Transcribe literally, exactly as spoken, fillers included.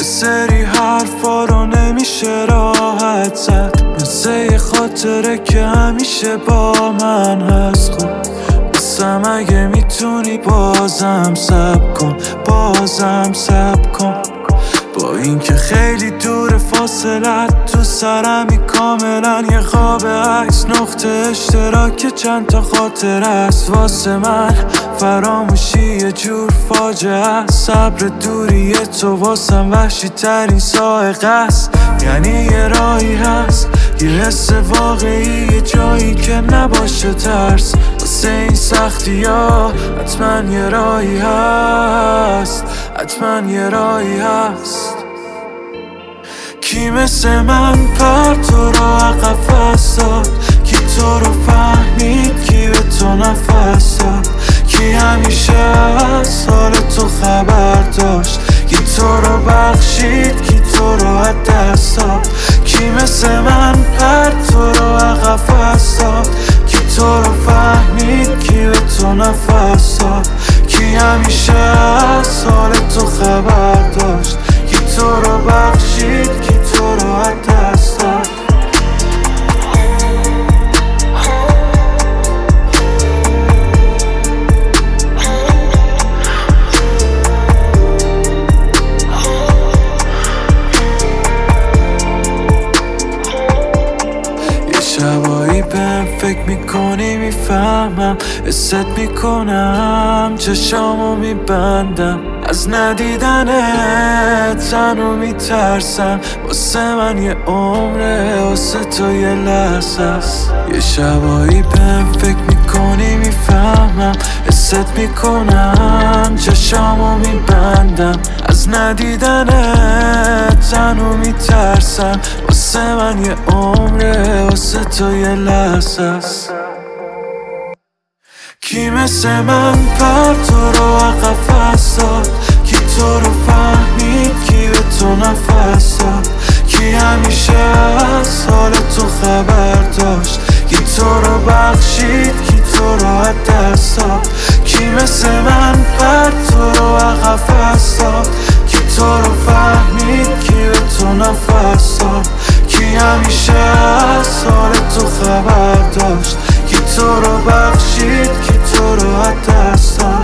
یه سری حرفا رو نمیشه راحت زد، مثل یه خاطره که همیشه با من هست. خب بسم اگه میتونی بازم صبر کن، بازم صبر کن. با اینکه خیلی دور فاصلت تو سرمی، کاملا یه خواب عکس، نقطه اشتراک چند تا خاطره است. واسه من فراموشی یه جور فاجعه است، صبر دوری تو واسم وحشی ترین سائقه است. یعنی یه راهی هست، یه حس واقعی، یه جایی که نباشه ترس. واسه این سختی ها حتما یه راهی هست، حتما یه راهی هست. کی مثل من پر تو رو عقب فرستاد، کی تو رو فهمید، کی به تو نفس داد، کی همیشه از حال تو خبر داشت، کی تو رو بخشید، کی تو رو از دست داد. کی مثل من پر تو رو عقب فرستاد، کی تو رو فهمید، کی به تو نفس داد، کی همیشه از حال تو خبر داشت، کی تو رو بخشید، کی تو رو از دست داد. شبایی بهم فکر میکنی میفهمم، حست میکنم چشامو میبندم، از ندیدنت تنو میترسم. واسه من یه عمره، واسه تو یه لحظه است. یه شبایی بهم فکر میکنی میفهمم، حست میکنم چشامو میبندم، از ندیدنت تنو میترسم. واسه من یه عمره، واسه تو یه لحظه است. کی مثل من پر تو رو عقب فرستاد، کی تو رو فهمید، کی به تو نفس داد، کی همیشه از حال تو خبر داشت، کی تو رو بخشید، کی تو رو از دست داد. کی مثل من پر تو رو عقب فرستاد، کی تو رو فهمید، کی به تو نفس داد، کی همیشه از حال تو خبر داشت، کی تو رو بخشید، کی تو رو از دست داد.